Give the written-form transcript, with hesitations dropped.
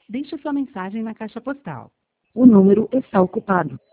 Deixe sua mensagem na caixa postal. O número está ocupado.